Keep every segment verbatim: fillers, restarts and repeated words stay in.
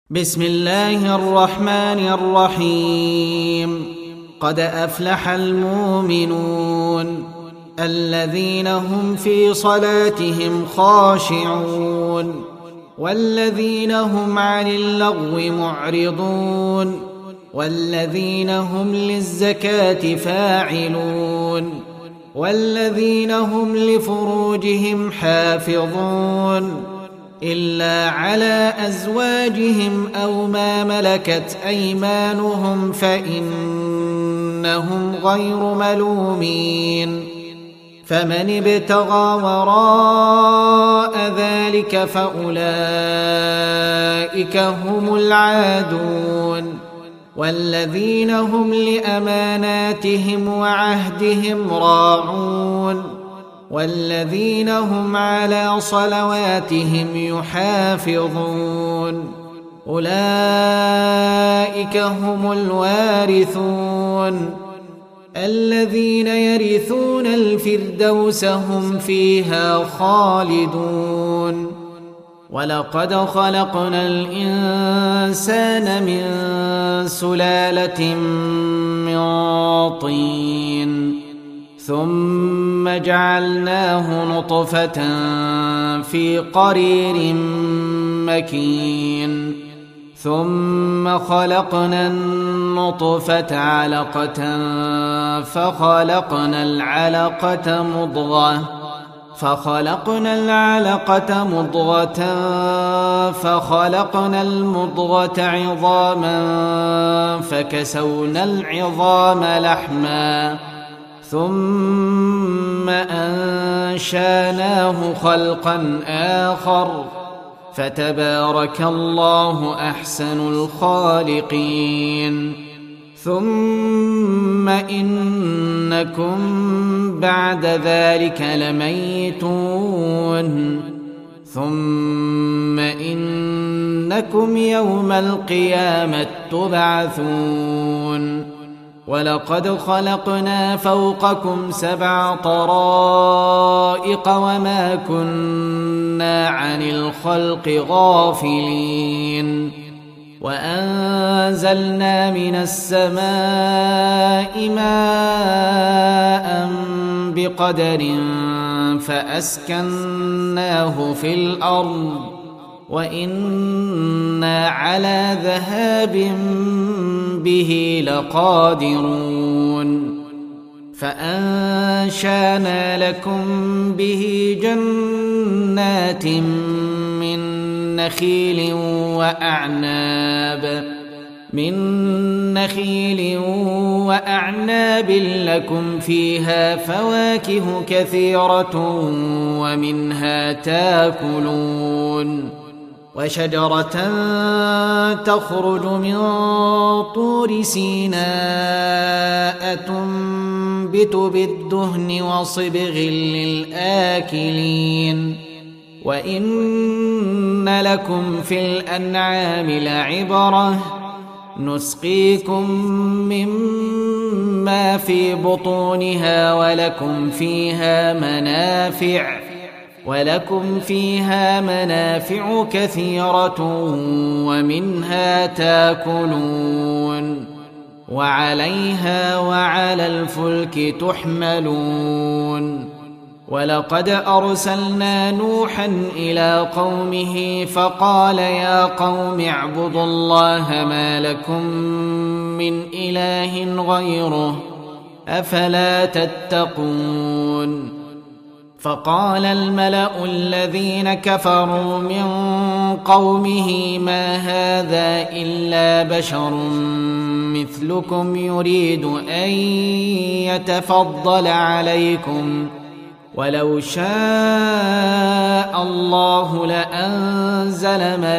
بسم الله الرحمن الرحيم. قد أفلح المؤمنون الذين هم في صلاتهم خاشعون والذين هم عن اللغو معرضون والذين هم للزكاة فاعلون والذين هم لفروجهم حافظون إلا على أزواجهم أو ما ملكت أيمانهم فإنهم غير ملومين. فمن ابتغى وراء ذلك فأولئك هم العادون والذين هم لأماناتهم وعهدهم راعون والذين هم على صلواتهم يحافظون أولئك هم الوارثون الذين يرثون الفردوس هم فيها خالدون. ولقد خلقنا الإنسان من سلالة من طين ثم جعلناه نطفة في قرير مكين ثم خلقنا النطفة علقة فخلقنا العلقة مضغة فخلقنا العلقة مضغة فخلقنا المضغة عظاما فكسونا العظام لحما ثم أنشاناه خلقا آخر فتبارك الله أحسن الخالقين. ثم إنكم بعد ذلك لميتون ثم إنكم يوم القيامة تبعثون. ولقد خلقنا فوقكم سبع طرائق وما كنا عن الخلق غافلين وأنزلنا من السماء ماء بقدر فأسكناه في الأرض وإنا على ذهاب به لقادرون. فأنشانا لكم به جنات من نخيل وأعناب من نخيل وأعناب لكم فيها فواكه كثيرة ومنها تاكلون وشجرة تخرج من طور سيناء تنبت بالدهن وصبغ للآكلين وإن لكم في الأنعام لعبرة نسقيكم مما في بطونها ولكم فيها منافع ولكم فيها منافع كثيرة ومنها تاكلون وعليها وعلى الفلك تحملون. ولقد أرسلنا نوحا إلى قومه فقال يا قوم اعبدوا الله ما لكم من إله غيره أفلا تتقون. فقال الملأ الذين كفروا من قومه ما هذا إلا بشر مثلكم يريد أن يتفضل عليكم ولو شاء الله لأنزل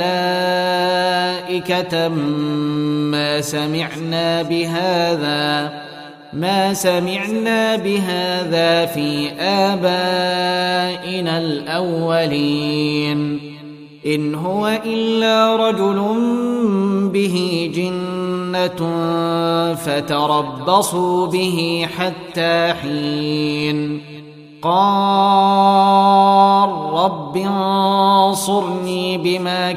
ملائكة ما سمعنا بهذا ما سمعنا بهذا في آبائنا الأولين إن هو إلا رجل به جنة فتربصوا به حتى حين قال رب انصرني بما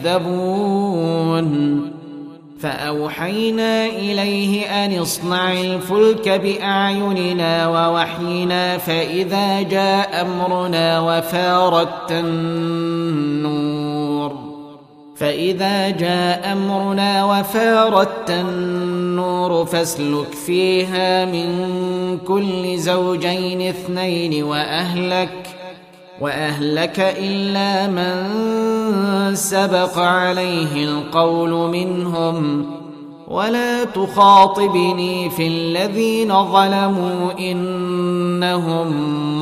كذبون فأوحينا إليه أن اصنع الفلك بأعيننا ووحينا فإذا جاء أمرنا وفارت النور فإذا جاء أمرنا وفارت النور فاسلك فيها من كل زوجين اثنين وأهلك وأهلك إلا من سبق عليه القول منهم ولا تخاطبني في الذين ظلموا إنهم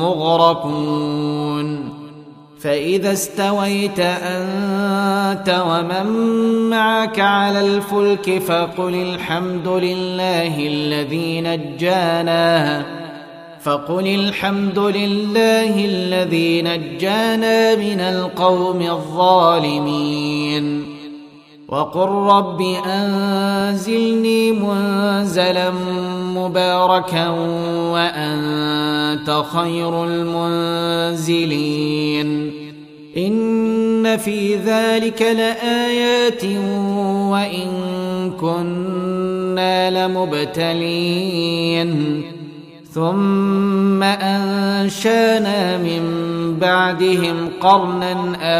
مغرقون فإذا استويت أنت ومن معك على الفلك فقل الحمد لله الذي نجانا فقل الحمد لله الذي نجانا من القوم الظالمين وقل رب أنزلني منزلا مباركا وأنت خير المنزلين إن في ذلك لآيات وإن كنا لمبتلين ثم أنشانا من بعدهم قرنا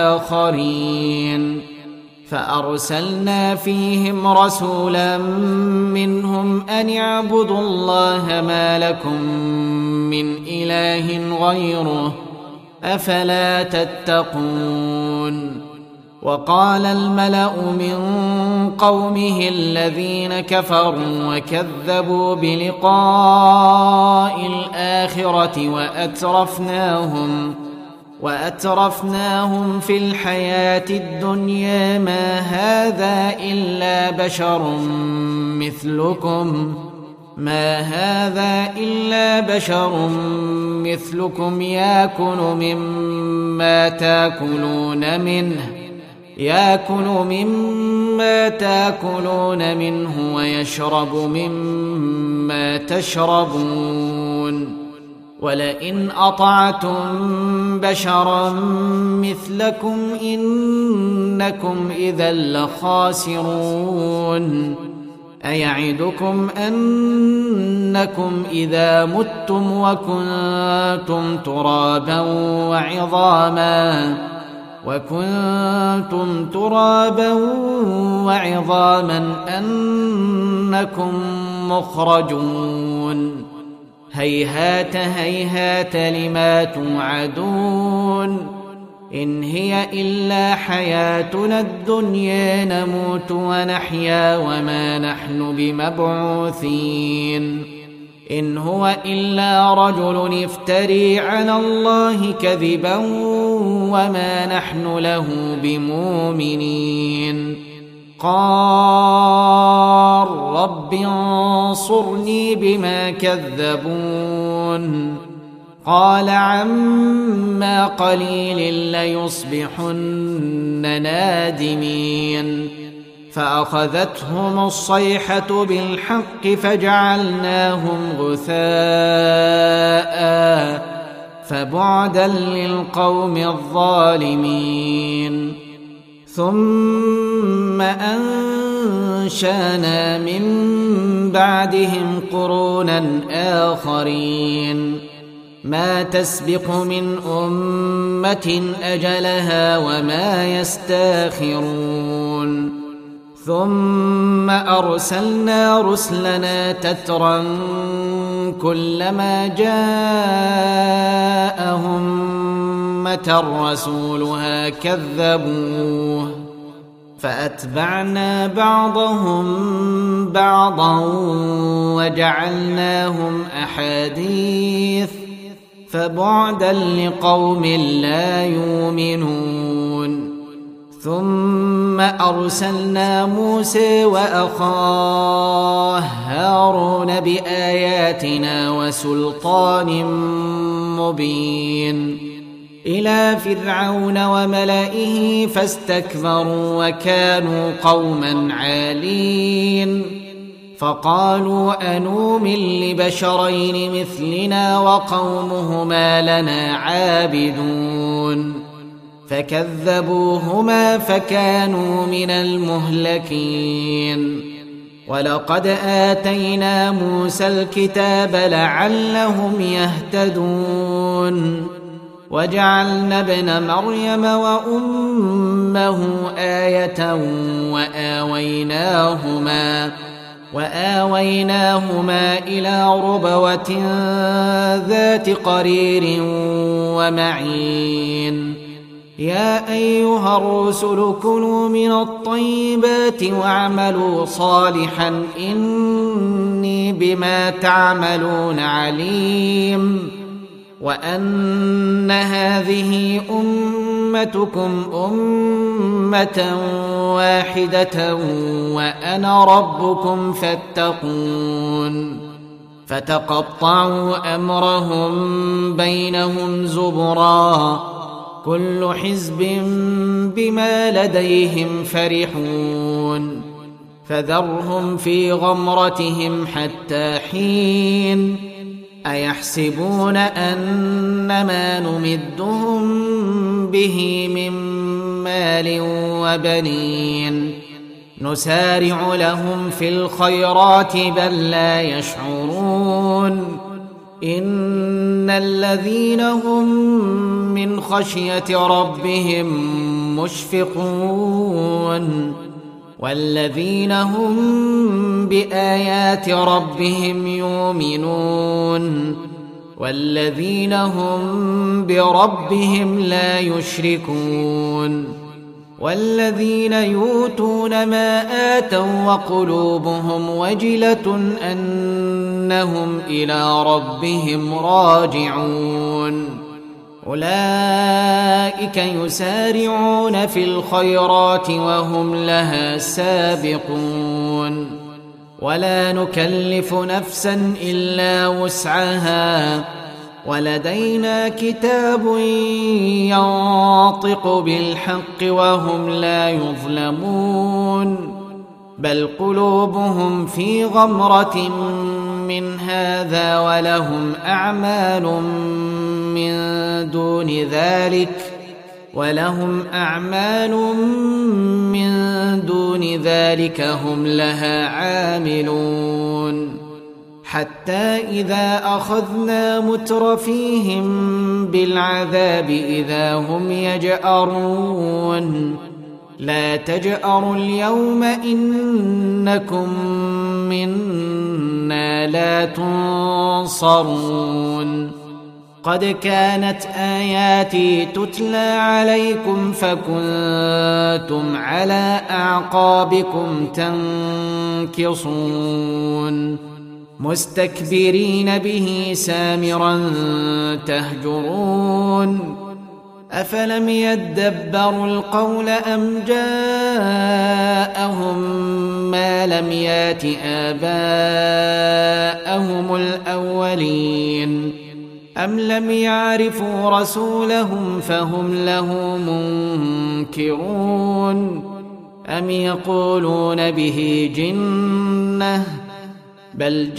آخرين فأرسلنا فيهم رسولا منهم أن اعبدوا الله ما لكم من إله غيره أفلا تتقون وقال الملأ من قومه الذين كفروا وكذبوا بلقاء الآخرة وأترفناهم وأترفناهم في الحياة الدنيا ما هذا إلا بشر مثلكم ما هذا إلا بشر مثلكم يأكل مما تأكلون منه يأكل مما تأكلون منه ويشرب مما تشربون ولئن أطعتم بشرا مثلكم إنكم إذا لخاسرون أيعدكم أنكم إذا متم وكنتم ترابا وعظاما وكنتم ترابا وعظاما أنكم مخرجون هيهات هيهات لما توعدون إن هي إلا حياتنا الدنيا نموت ونحيا وما نحن بمبعوثين إن هو إلا رجل افتري على الله كذبا وما نحن له بمؤمنين قال رب انصرني بما كذبون قال عما قليل ليصبحن نادمين فأخذتهم الصيحة بالحق فجعلناهم غثاء فبعدا للقوم الظالمين ثم أنشانا من بعدهم قرونا آخرين ما تسبق من أمة أجلها وما يستاخرون ثم أرسلنا رسلنا تترا كلما جاء أمة رسولها كذبوه فأتبعنا بعضهم بعضا وجعلناهم أحاديث فبعدا لقوم لا يؤمنون ثم أرسلنا موسى وأخاه هارون بآياتنا وسلطان مبين إلى فرعون وملئه فاستكبروا وكانوا قوما عالين فقالوا أنؤمن لبشرين مثلنا وقومهما لنا عابدون فكذبوهما فكانوا من المهلكين ولقد آتينا موسى الكتاب لعلهم يهتدون وجعلنا ابن مريم وأمه آية وآويناهما وآويناهما إلى ربوة ذات قرير ومعين يا أيها الرسل كلوا من الطيبات واعملوا صالحا إني بما تعملون عليم وأن هذه أمتكم أمة واحدة وأنا ربكم فاتقون فتقطعوا أمرهم بينهم زبرا كل حزب بما لديهم فرحون فذرهم في غمرتهم حتى حين أيحسبون أنما نمدهم به من مال وبنين نسارع لهم في الخيرات بل لا يشعرون إن الذين هم من خشية ربهم مشفقون والذين هم بآيات ربهم يؤمنون والذين هم بربهم لا يشركون والذين يؤتون ما آتوا وقلوبهم وجلة أنهم إلى ربهم راجعون أولئك يسارعون في الخيرات وهم لها سابقون ولا نكلف نفسا إلا وسعها ولدينا كتاب ينطق بالحق وهم لا يظلمون بل قلوبهم في غمرة من هذا ولهم أعمال من دون ذلك ولهم أعمال من دون ذلك هم لها عاملون حتى إذا أخذنا مترفيهم بالعذاب إذا هم يجأرون لا تجأروا اليوم إنكم منا لا تنصرون قد كانت آياتي تتلى عليكم فكنتم على أعقابكم تنكصون مستكبرين به سامرا تهجرون أفلم يدبروا القول أم جاءهم ما لم يات آباءهم الأولين أم لم يعرفوا رسولهم فهم له منكرون أم يقولون به جنة بل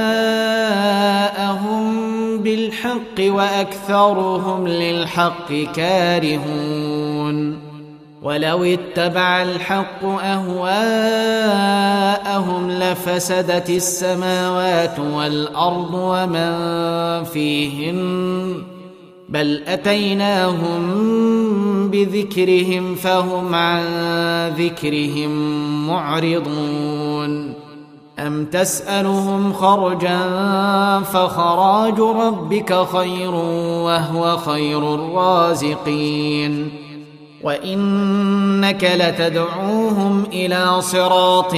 جاءهم بالحق وأكثرهم للحق كارهون ولو اتبع الحق أهواءهم لفسدت السماوات والأرض ومن فيهن بل أتيناهم بذكرهم فهم عن ذكرهم معرضون أم تسألهم خرجا فخراج ربك خير وهو خير الرازقين وإنك لتدعوهم إلى صراط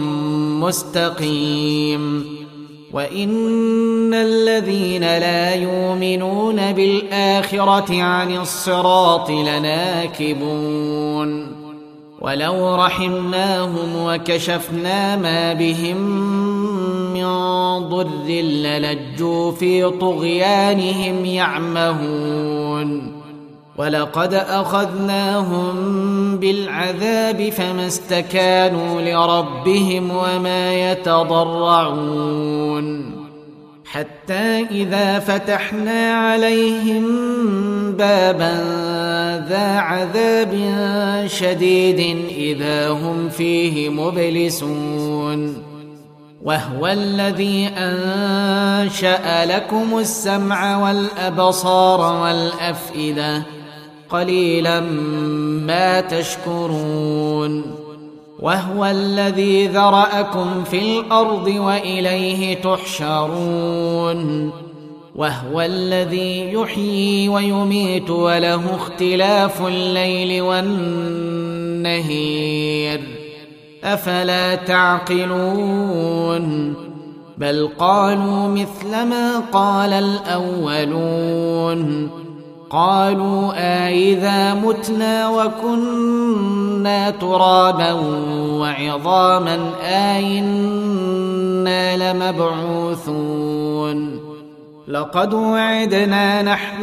مستقيم وإن الذين لا يؤمنون بالآخرة عن الصراط لناكبون ولو رحمناهم وكشفنا ما بهم من ضر للجوا في طغيانهم يعمهون ولقد أخذناهم بالعذاب فما استكانوا لربهم وما يتضرعون حتى إذا فتحنا عليهم بابا ذا عذاب شديد إذا هم فيه مبلسون وهو الذي أنشأ لكم السمع والأبصار والأفئدة قليلا ما تشكرون وهو الذي ذرأكم في الأرض وإليه تحشرون وهو الذي يحيي ويميت وله اختلاف الليل والنهار أفلا تعقلون بل قالوا مثل ما قال الأولون قالوا أإذا متنا وكنا ترابا وعظاما أإنا لمبعوثون لقد وعدنا نحن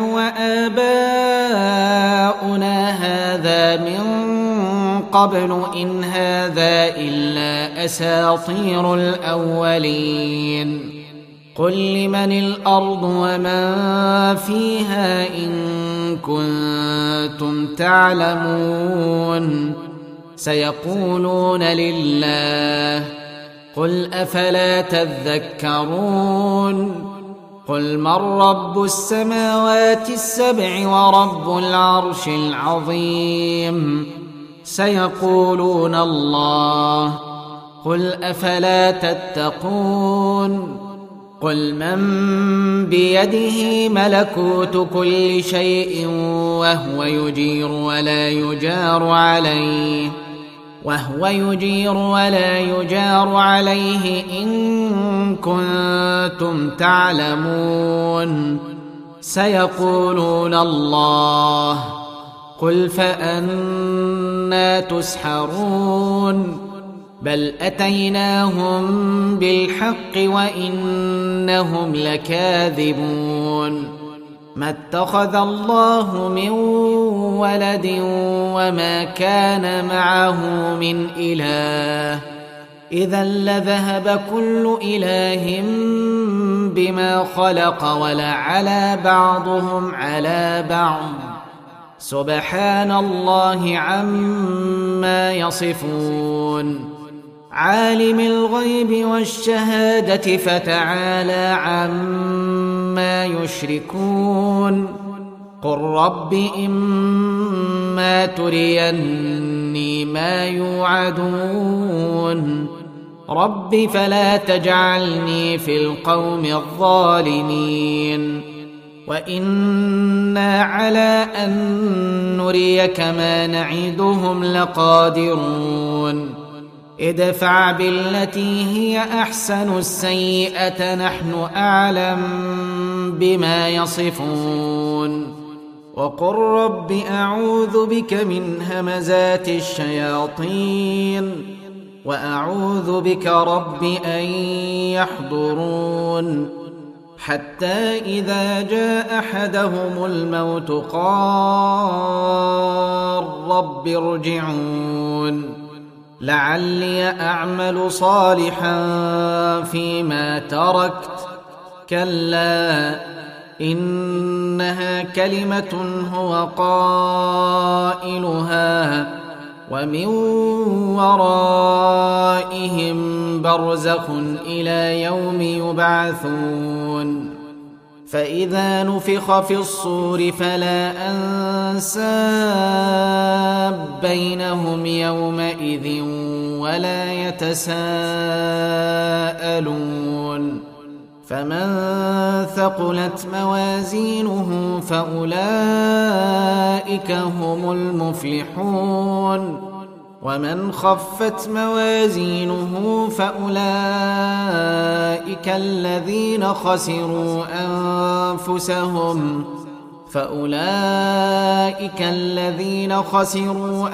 وآباؤنا هذا من قبل إن هذا إلا أساطير الأولين قل لمن الأرض ومن فيها إن كنتم تعلمون سيقولون لله قل أفلا تذكرون قل من رب السماوات السبع ورب العرش العظيم سيقولون الله قل أفلا تتقون قل من بيده ملكوت كل شيء وهو يجير ولا يجار عليه وهو يجير ولا يجار عليه إن كنتم تعلمون سيقولون الله قل فأنى تسحرون بل أتيناهم بالحق وإنهم لكاذبون ما اتخذ الله من ولد وما كان معه من إله إذا لذهب كل إله بما خلق ولعلى بعضهم على بعض سبحان الله عما يصفون عالم الغيب والشهادة فتعالى عما يشركون قل رب إما تريني ما يوعدون رب فلا تجعلني في القوم الظالمين وإنا على أن نريك ما نعدهم لقادرون ادفع بالتي هي أحسن السيئة نحن أعلم بما يصفون وقل رب أعوذ بك من همزات الشياطين وأعوذ بك رب أن يحضرون حتى إذا جاء أحدهم الموت قال رب ارجعون لعلي أعمل صالحا فيما تركت كلا إنها كلمة هو قائلها ومن ورائهم برزخ إلى يوم يبعثون فإذا نفخ في الصور فلا أنساب بينهم يومئذ ولا يتساءلون فمن ثقلت موازينه فأولئك هم المفلحون ومن خفت موازينه فأولئك الذين خسروا أنفسهم فأولئك الذين خسروا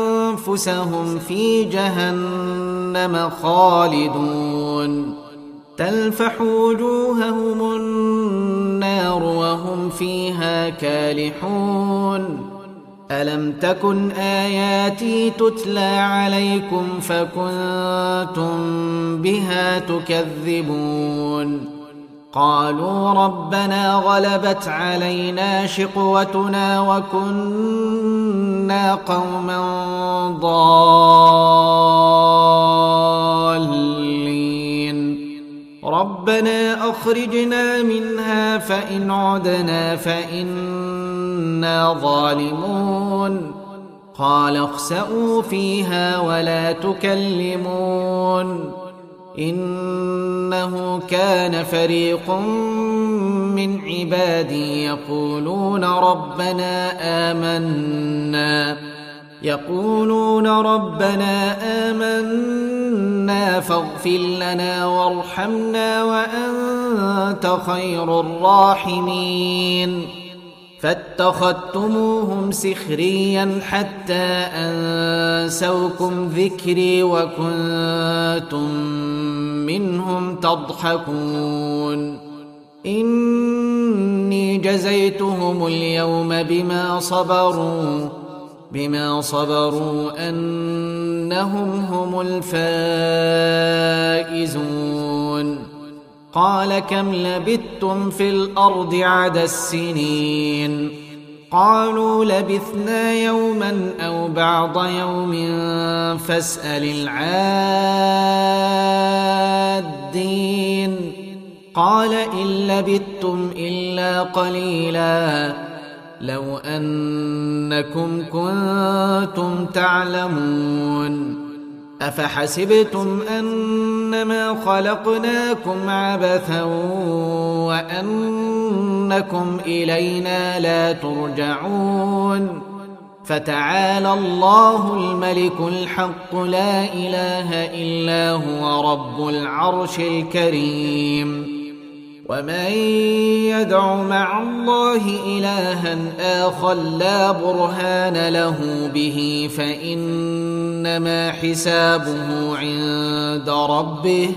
أنفسهم في جهنم خالدون تلفح وجوههم النار وهم فيها كالحون ألم تكن آياتي تتلى عليكم فكنتم بها تكذبون قالوا ربنا غلبت علينا شقوتنا وكنا قوما ضالين ربنا أخرجنا منها فإن عدنا فإنا ظالمون قال اخسئوا فيها ولا تكلمون إنه كان فريق من عبادي يقولون ربنا آمنا يقولون ربنا آمنا فاغفر لنا وارحمنا وأنت خير الراحمين فاتخذتموهم سخريا حتى أنسوكم ذكري وكنتم منهم تضحكون إني جزيتهم اليوم بما صبروا بما صبروا أنهم هم الفائزون قال كم لبثتم في الأرض عدد السنين قالوا لبثنا يوما أو بعض يوم فاسأل العادين قال إن لبثتم إلا قليلا لو أنكم كنتم تعلمون أفحسبتم أنما خلقناكم عبثا وأنكم إلينا لا ترجعون فتعالى الله الملك الحق لا إله إلا هو رب العرش الكريم ومن يدع مع الله إلها آخر لا برهان له به فإنما حسابه عند ربه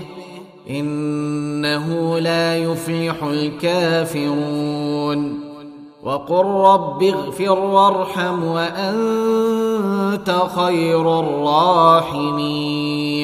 إنه لا يفلح الكافرون وقل رب اغفر وارحم وأنت خير الراحمين